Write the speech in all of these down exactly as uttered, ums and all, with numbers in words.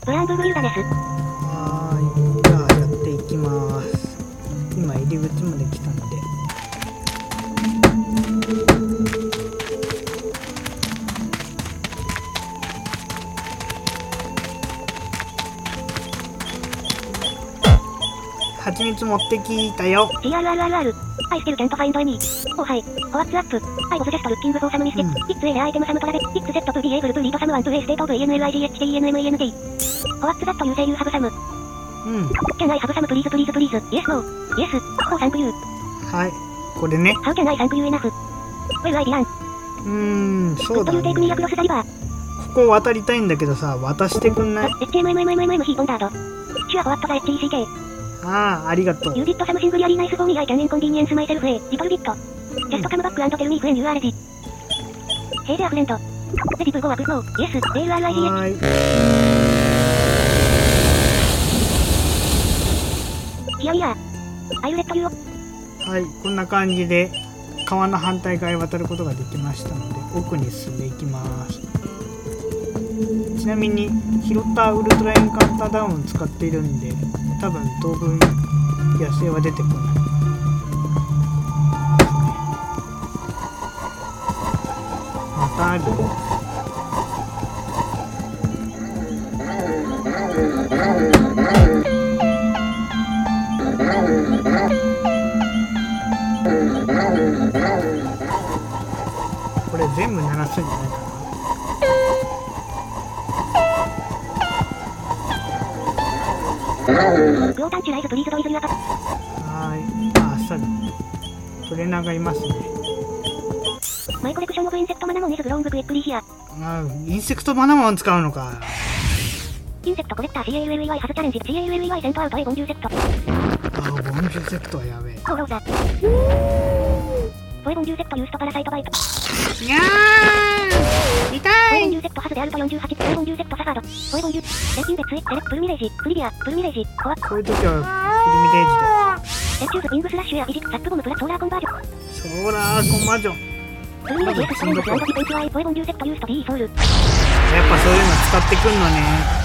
ブランブーグユーダです。 はーい、じゃあやっていきます。今入り口まで来たので。蜂蜜持ってきたよ。 シーアールアールアールアール I still can't find any. Oh hi. What's up? I was just looking for some mistakes. It's a rare item some travel. It's set to be able to lead someone to a state of A N L I G H T E N M A N D. What's that you say you have some? うん。 Can I have some please please please? Yes no. Yes. Oh thank you. はい、これね。 How can I thank you enough? Well I didn't. うーん、そうだね。 Could you take me across the river? ここ渡りたいんだけどさ、渡してくんない？ エイチエムエムエムエムエムエム he pondered. Sure what the H T C K. ああ、ありがとう。 You did something really nice for me. I can inconvenience myself a little bit. Just come back and tell me when you are ready. Hey there friend. Ready to go up now? Yes. A L I G H. はーい。 Here we are. I'll let you. はい、こんな感じで川の反対側へ渡ることができましたので、奥に進んでいきます。ちなみに拾ったウルトラエンカウンターダウンを使っているんで、多分当分野生は出てこない。またあるよ。これ全部鳴らすんじゃないかな。 クオータンチュライズプリーズドイズユアタ。 はーい。あ、あっさりトレーナーがいますね。 マイコレクションオブインセクトマナモンイズグローングクエックリーヒア。 あ、インセクトマナモン使うのか。 インセクトコレクター シーエーエルエルイワイ ハズチャレンジ シーエーエルエルイワイ セントアウトへボンジューセクト。 あ、ボンジューセクトはやべえ。 コーローザ。フォエボンジューセクトユーストパラサイトバイト。 にゃー痛い。 フォエボンジューセクトハズでアルトよんじゅうはち。フォエボンジューセクトサガード。フォエボンジューセキンベツイセレプルミレージプリリアプルミレージコア。 こういう時はプリミレージエンチューズイングスラッシュやフィジックサックボムプラソーラーコンバージョン。 ソーラーコンバージョン。 プルミレージエクストレンドスアンドディフェンスワイフォエボンジューセクトユースト D ソウル。 やっぱそういうの使ってくんのね。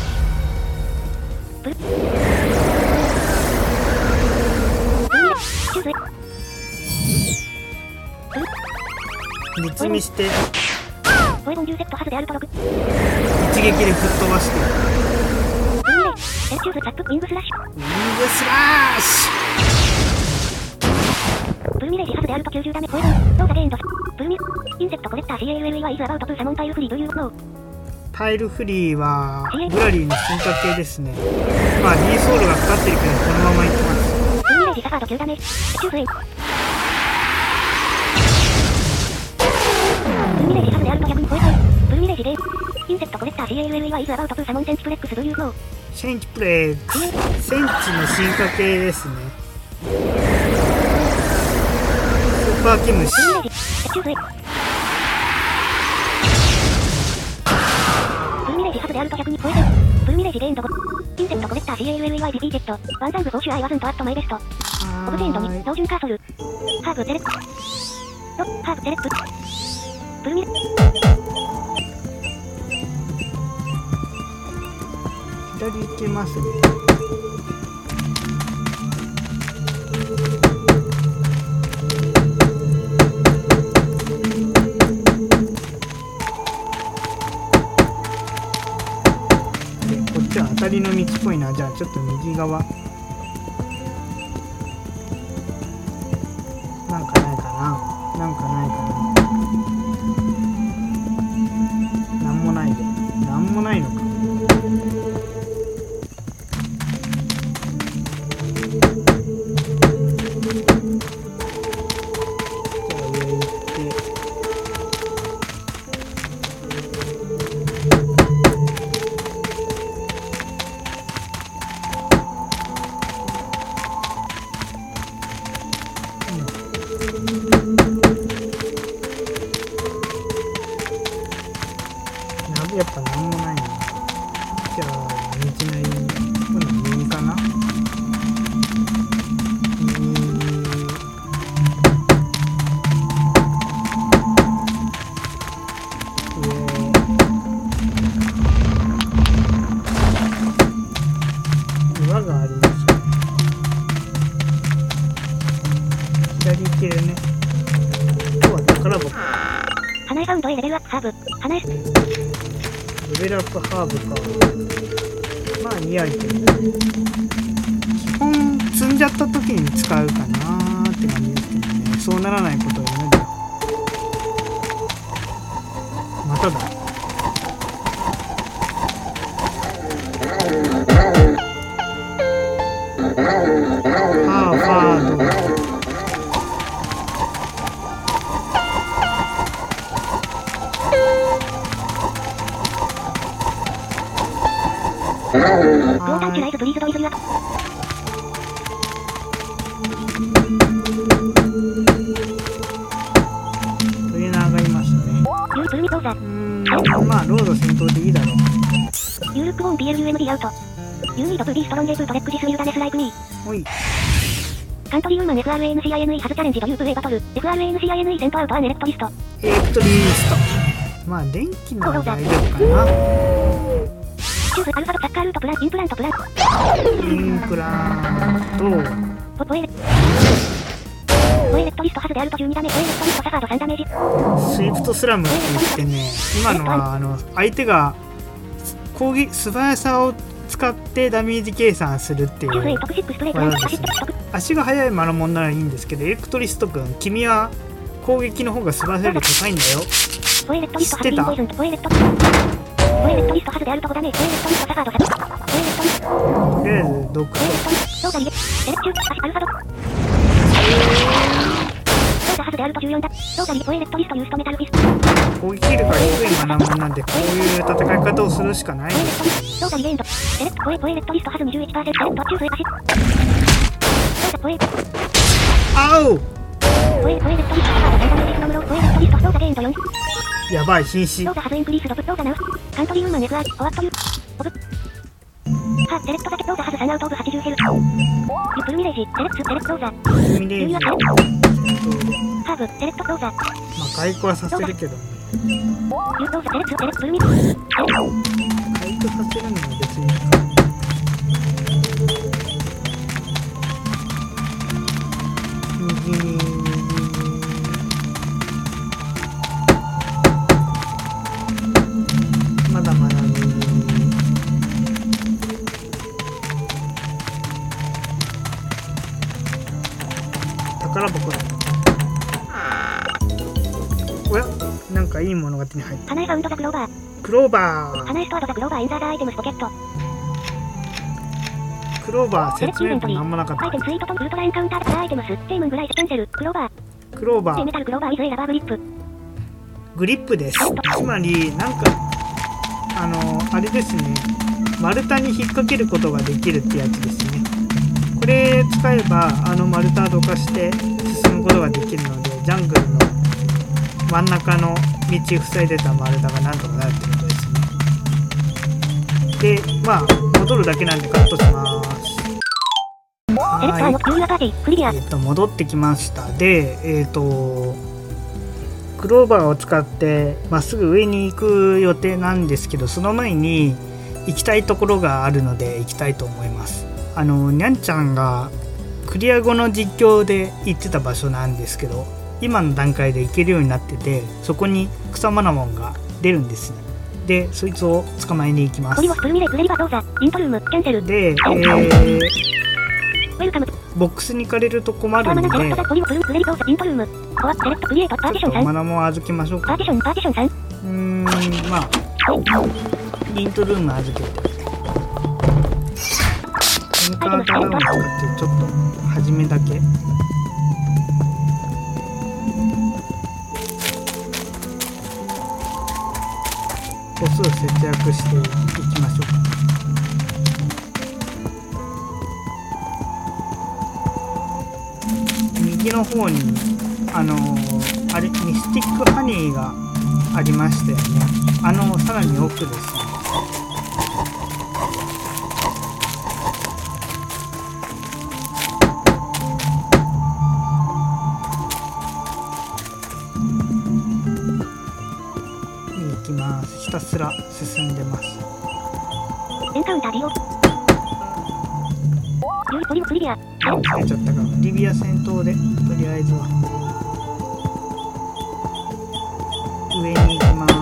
プルプルミレチューズ密見してフォエボンジューセクトハズでアルトろく。 一撃で吹っ飛ばして。 プルミレージエンチューズサックウィングスラッシュ。 ウィングスラッシプルミレージハズでアルトきゅうじゅうダメフォエボンノーザゲインドプルミインセクトコレクター シーエーエルエルイワイ イズアバウトプーサモンタイルフリードゥユーノー。 タイルフリーはグラリーの進化系ですね。まあ D ソウルがかかってるけどこのままいきます。 プルミレージサガードきゅうダメチューズイン。プルミレージハズでアルトひゃくにフォエボンプルミレージゲインインセクトコレクター シーエーエルエルイワイ イズアバウトプーサモンセンチプレックスドゥユーノー。 センチプレックスセンチの進化系ですね。スーパーキムシ。 プルミレージチューズイン。プルミレージハズでアルトひゃくにフォエボンプルミレージゲインドゴインセクトコレクター シーエーエルエルイワイ ディフィーテッドワンザングフォーシュアイワズントアットマイベストオブジェンドに標準カーソルハーブセレクトロハーブセレクトプルミレ左行けますね。こっちは当たりの道っぽいな。じゃあちょっと右側なんかないかな。なんかないかな。なんもないで。なんもないのか。やっぱなんもないな。じゃあ道なりに今度右かな。右上ルアップハーブ。花エス。 レベルアップハーブか。まあいいアイテムだね。基本積んじゃった時に使うかなーって感じですけどね。そうならないことを祈るよ。まただ。ハーファード。 クォーターチュライズブリーズドイズリアト。 トレーナーがいましたね。 ユープルミ講座。 うーん、まあロード先頭でいいだろう。 ユールックボーン ピーエルユーエムディー アウト。ユーニートプビーストロンゲープトレックジスウィルダネスライクミー。 ほい。 カントリーウーマン エフアールエーエヌシーアイエヌイー ハズチャレンジドユープウェイバトル。エフアールエーエヌシーアイエヌイー セントアウトアネレクトリスト。 エレクトリスト。まあ電気なら大丈夫かな。 チューフアルファドサッカールートプランインプラントプラン。 インプラント。 ポポエレ。ポエレクトリストハズであるとじゅうにダメ。ポエレクトリストサファードさんダメージ。 スイフトスラムって言ってね、今のはあの相手が攻撃素早さを使ってダメージ計算するっていう技ですね。足が速いマラモンならいいんですけど、エレクトリスト君、君は攻撃の方が素早さより高いんだよ。知ってた？ ポエレクトリストハズであるとごダメージ。ポエレクトリストサファードさん。ポエレクトリスト。 とりあえずドックポエレクトリスト。ローダリゲ。エレクチューアルファド。ローダハズであるとじゅうよんだ。ローダリゲ。ポエレクトリストユーストメタルフィスト。 攻撃力が低いマラモンなんで、こういう戦い方をするしかないですローダリゲエンド。エレクトポエポエレクトリストハズ にじゅういちパーセント。エレクトチューフエアシ。ローダポエ。 あうポエポエレクトリストサファードさんダメージフロムロー。ポエレクトリストローダゲエンドよん。 やばい、瀕死。 ローダハズインクリースドプ。ローダナウス。カントリーウーマン エフアール。ホワットユー。オブ。ハセレクトザケ。ローダハズさんアウトオブはちじゅうヘルツ。ユプルミレージ。セレクス。セレクトローザ。 プルミレージ。 ハーブ。セレクトローザ。 まあ回復はさせるけどね。 ユーローザ。セレクス。セレクトプルミ。回復させるのも別にいいか。右に右に。まだまだ右に。宝箱だ。おや、なんかいいものが手に入った。 花絵ファウンドザクローバー。 クローバー。 花絵ストアドザクローバーインザーダーアイテムスポケット。 クローバー説明文なんもなかった。 アイテムツイートとウルトラエンカウンターからアイテムス。テイムングライスキャンセル。クローバー。 クローバー。 メタルクローバーイズエラバーグリップ。 グリップです。つまりなんかあのあれですね。丸太に引っ掛けることができるってやつですね。これ使えばあの丸太をどかして進むことができるので、ジャングルの真ん中の道塞いでた丸太がなんとかなるってことですね。で、まあ戻るだけなんでカットします。はい。えっと戻ってきました。で、えっとクローバーを使ってまっすぐ上に行く予定なんですけど、その前に行きたいところがあるので行きたいと思います。あのにゃんちゃんがクリア後の実況で行ってた場所なんですけど、今の段階で行けるようになってて、そこに草マナモンが出るんですね。でそいつを捕まえに行きます。で、えー、ボックスに行かれると困るのでマナモンを預けましょうか。うーん、まあリントルーム預けてエンカウンターダウン使ってちょっと初めだけ個数節約していきましょうか。右の方にあのー、あれミスティックハニーがありましたよね。あのさらに奥ですね。行きます。ひたすら進んでます。 エンカウンター利用。ポリオクリア。 出ちゃったか。リビア戦闘でとりあえずは。 上に行きます。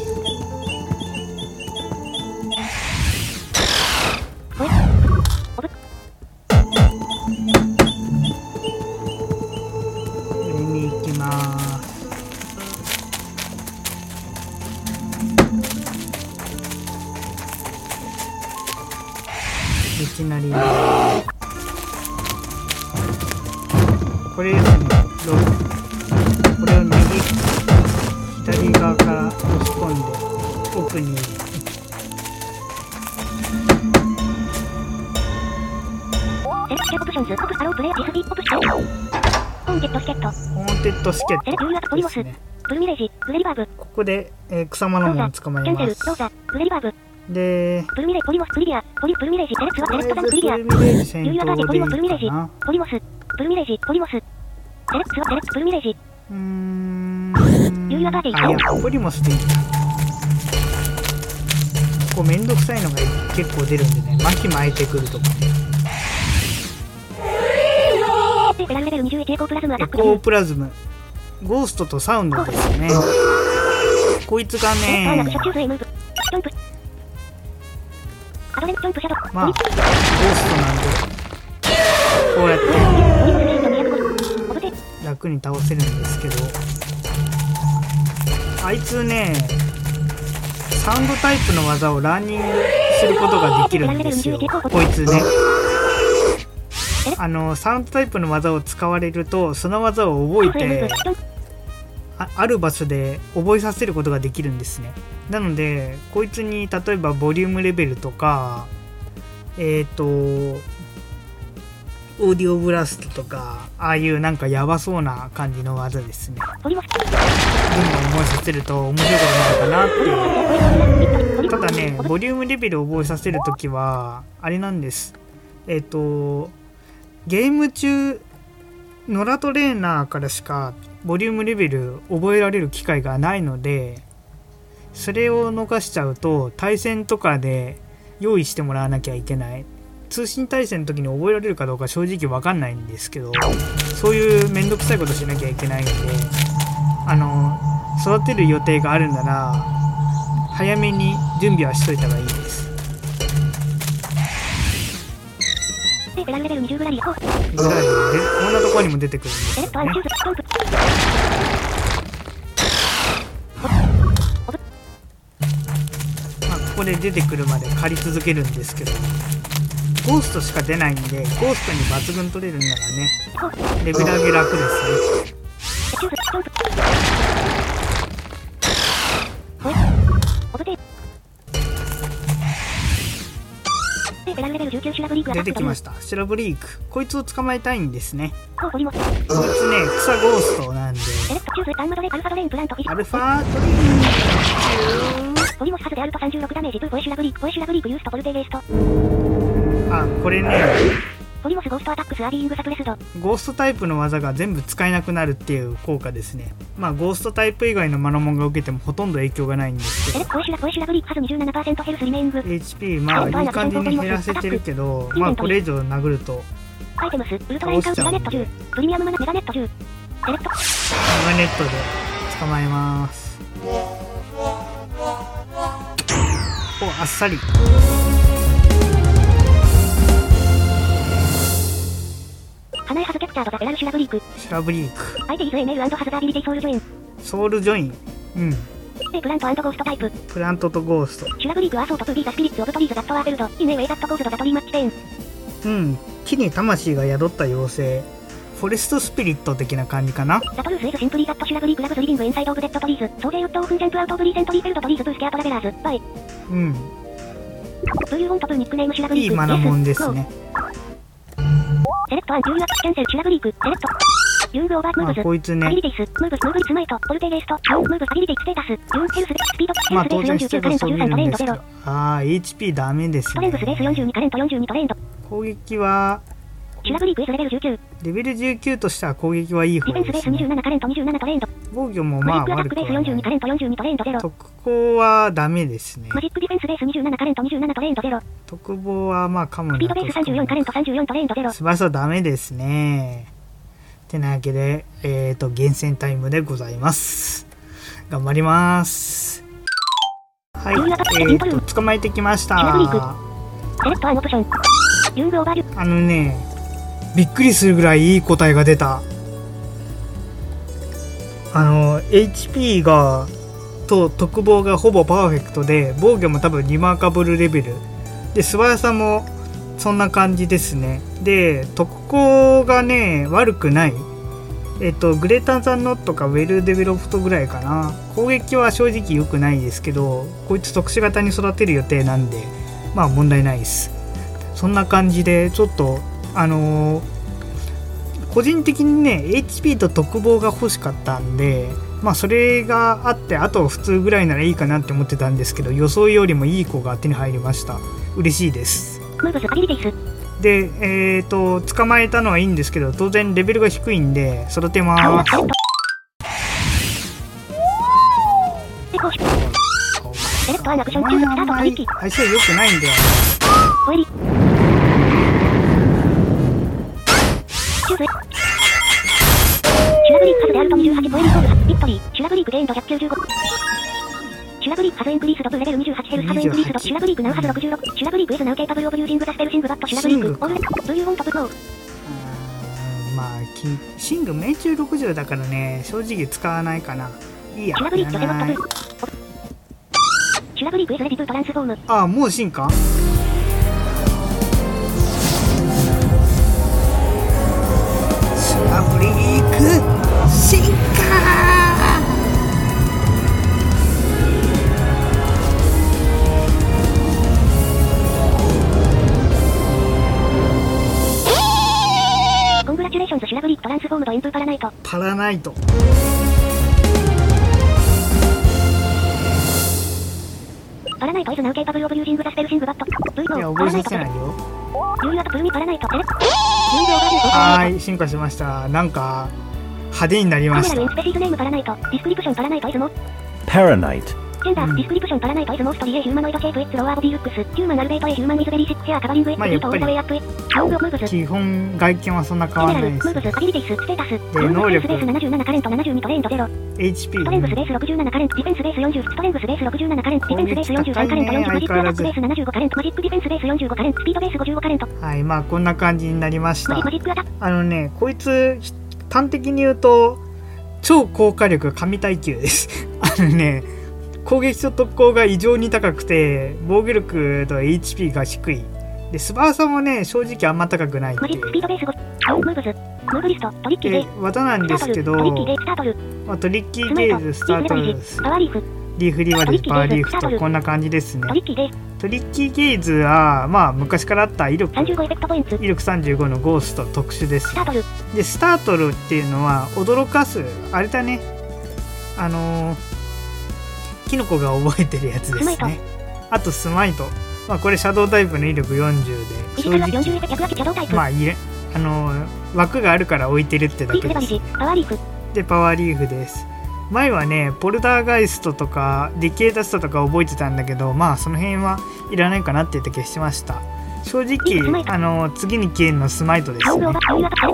ほいおぶ上に行きます。道なりこれですね、ロープこれを右左側から押し込んで奥にセレクションオプションズオプアロープレイディスビオプションホーンテッドスケットホーンテッドスケットセレクユーアットポリモスですね。 ブルミレージグレリバーブここで、えー、草間のものを捕まえキャンセルます。 ローザグレリバーブでブルミレポリモスプリビアポリブルミレージセレクツはセレクトザンプリビアとりあえずブルミレージ先ユーアター頭でいいゲポリモスブルミレージかな。 ポリモスブルミレージポリモスセレクツはセレクトブルミレージうーんユーアターゲあ、いや、ポリモスでいいか。こうめんどくさいのが結構出るんでね、巻き巻いてくるとかでペランレベルにじゅういちエコープラズムアタエックコープラズムゴーストとサウンドですね。こいつがターナクシねョチューズエムーブジャンプアドレンジャンプシャドウまあゴーストなんでこうやってポリモスレイトにひゃくごじゅうオブテ楽に倒せるんですけど、あいつねサウンドタイプの技をランニングすることができるんですよ。こいつねあのサウンドタイプの技を使われるとその技を覚えて あ, ある場所で覚えさせることができるんですね。なのでこいつに例えばボリュームレベルとかえっ、ー、とオーディオブラストとかああいうなんかヤバそうな感じの技ですね。 ポリモスどんどん覚えさせると面白いことになるかなっていう。ただねボリュームレベルを覚えさせるときはあれなんです。えっ、ー、とゲーム中ノラトレーナーからしかボリュームレベル覚えられる機会がないので、それを逃しちゃうと対戦とかで用意してもらわなきゃいけない。通信対戦の時に覚えられるかどうか正直わかんないんですけど、そういうめんどくさいことしなきゃいけないんで、あの育てる予定があるなら早めに準備はしといた方がいいです。 でペランレベルにじゅうぐらい行こうぐらいでこんなところにも出てくるんですよセレクトアンね。 チューズストンプまあ、ここで出てくるまで借り続けるんですけど、ゴーストしか出ないんでゴーストに抜群取れるんならねレベル上げ楽ですね。 セチューズストンプほいオブテでペランレベルじゅうきゅうシュラブリーグアタック出てきましたシュラブリーク。こいつを捕まえたいんですね。 ほうポリモスこいつね草ゴーストなんでセレクトチューズガンマドレアルファドレインプラントフィジアルファトリーポリモスハズであるとさんじゅうろくダメージブーボイシュラブリークボイシュラブリークユーストポルテイゲーストあこれねポリモスゴーストアタックスアディイングサプレスドゴーストタイプの技が全部使えなくなるっていう効果ですね。まあゴーストタイプ以外のマノモンが受けてもほとんど影響がないんですけど、 セレクトボイシュラボイシュラブリークハズ にじゅうななパーセント ヘルスリメイングエイチピー まあいい感じに減らせてるけど、まあこれ以上殴るとアイテムスウルトラエンカウントメガネットじゅうプレミアムマナメガネットじゅうセレクトメガネットで捕まえます。おあっさり花江ハズキャプチャードザペラルシュラブリークシュラブリーク相手イズエネール&ハズザアビリティソウルジョインソウルジョインうんでプラント&ゴーストタイププラントとゴーストシュラブリークアーソートトゥビーザスピリッツオブトリーズザットワーベルドインエウェイザットゴーズドザトリーマッチテインうん木に魂が宿った妖精フォレストスピリット的な感じかな。 ザトルースイズシンプリーザットシュラブリークラブズリビングインサイドオブデッドトリーズソージェイウッドオフンジャンプアウトオブリーセントリーフェルドトリーズブースキャートラベラーズバイうんブーユーウォントブーニックネームシュラブリークいいマナモンですね。 セレクトアンユーアッキャンセルシュラブリークセレクトユングオーバームーブズまあこいつアビねリティスムーブムーブリスマイトポルテイゲーストユンムーブアビリティステータスユンヘルススピードまあヘルスレース当然ステータスを見るんですけどよんじゅうきゅうカレントじゅうさんトレンドゼロああ エイチピー ダメですトレングスレースね。 よんじゅうにカレントよんじゅうにトレンド攻撃はシュラブリークイズレベルじゅうきゅうレベルじゅうきゅうとしては攻撃はいいディフェンスレース方ですね。 にじゅうななカレントにじゅうななトレンド防御もマまあジックアタックベース悪くはないよんじゅうにカレントよんじゅうにトレンドゼロ特攻はダメですね。 マジックディフェンスレースにじゅうななカレントにじゅうななトレンドゼロ特防はまあカムナスピードベースさんじゅうよんカレントさんじゅうよんトレンドゼロ素晴らしいダメですね。てなわけでえっ、ー、と厳選タイムでございます。 頑張ります。はい、えーと捕まえてきました。 セレクトアンオプション。ユングオーバーリュあのね、びっくりするぐらいいい答えが出た。あの エイチピー がと特防がほぼパーフェクトで、防御も多分リマーカブルレベルで、素早さもそんな感じですね。で特攻がね悪くない。えっとグレーターザンノットかウェルデベロプトぐらいかな。攻撃は正直良くないですけど、こいつ特殊型に育てる予定なんでまあ問題ないです。そんな感じでちょっとあのー個人的にね エイチピー と特防が欲しかったんで、まあそれがあってあと普通ぐらいならいいかなって思ってたんですけど、予想よりもいい子が手に入りました。嬉しいです。 ムーブスアビリティス。 でえっと捕まえたのはいいんですけど、当然レベルが低いんで育てます。 セレクトアンアクション中スタート取引。 相性良くないんだよ。 ホエリ。シューズ。シュラブリークハズであるとにじゅうはちポエリーゴールさビクトリー。シュラブリークゲインドひゃくきゅうじゅうご。シュラブリークハズエンクリースドブレベルにじゅうはちヘルスハズエンクリースド。シュラブリークナウハズろくじゅうろく。シュラブリークイズナウケーパブルオブユージングザスペルシングバット。シュラブリークオールレッド。ブーユーウォントブノー。 まあシング命中ろくじゅうだからね、正直使わないかな。いいや。 シュラブリークジョセノットブー。シュラブリークイズレディトゥトランスフォーム。 ああ、もう進化。シュラブリーク進化。 コングラチュレーションズ。シュラブリークトランスフォームドインプーパラナイト。 パラナイト。 パラナイトイズナウケーパブルオブユージングザスペルシングバット。 いや覚えさせないよ。 ユーユアとプルミパラナイト。セレクト。 はーい、進化しました。なんか派手になりました。 カメラウィンスペシーズネームパラナイト。ディスクリプションパラナイトイズモパラナイト。 ジェンダー、ディスクリプションパラナイトイズモーストリエヒューマノイドシェイプエッツローアーボディルックス。ヒューマンアルベートエヒューマンイズベリーシックヘアカバリングエッツビートオールドウェイアップエ。ロングムーブズ。 基本外見はそんな変わらないです。 ムーブズアビリティスステータス。 で能力スベースななじゅうななカレントななじゅうにトレインドゼロ。 エイチピー。 ストレングスベースろくじゅうななカレント。ディフェンスベースよんじゅう。ストレングスベースろくじゅうななカレント。ディフェンスベースよんじゅうさんカレント。よんじゅうマジックアタックベースななじゅうごカレント。マジックディフェンスベースよんじゅうごカレント。スピードベースごじゅうごカレント。 はい、まあこんな感じになりました。 マジックアタック。 あのね、こいつ端的に言うと超高火力神耐久です。あのね、攻撃と特攻が異常に高くて、防御力と エイチピー が低い。で、素早さもね、正直あんま高くないっていう。 マジックスピードベースご。ムーブズ。ムーブリスト。トリッキーゲイ。 技なんですけど、 トリッキーゲイスタートル。 まあ、トリッキーゲイズスタートル。 パワーリーフ。 リーフリワリーパワーリーフとこんな感じですね。 トリッキーゲイズ。 トリッキーゲイズは、まあ昔からあった威力。 さんじゅうごエフェクトポイント。 威力さんじゅうごのゴースト特殊です。 スタートル。 で、スタートルっていうのは驚かす、あれだね。あのー、キノコが覚えてるやつですね。あとスマイト。まあこれシャドウタイプの威力よんじゅうで、正直まあいれあのー、枠があるから置いてるってだけです、ね。 パワーリーフ。 でパワーリーフです。前はねポルダーガイストとかディケーダストとか覚えてたんだけど、まあその辺はいらないかなって言って消しました。正直あのー、次に消えるのスマイトですね。うん、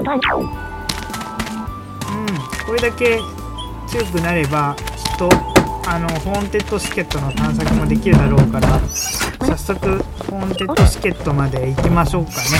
これだけ強くなればきっとあのホーンテッドシケットの探索もできるだろうから、早速ホーンテッドシケットまで行きましょうかね。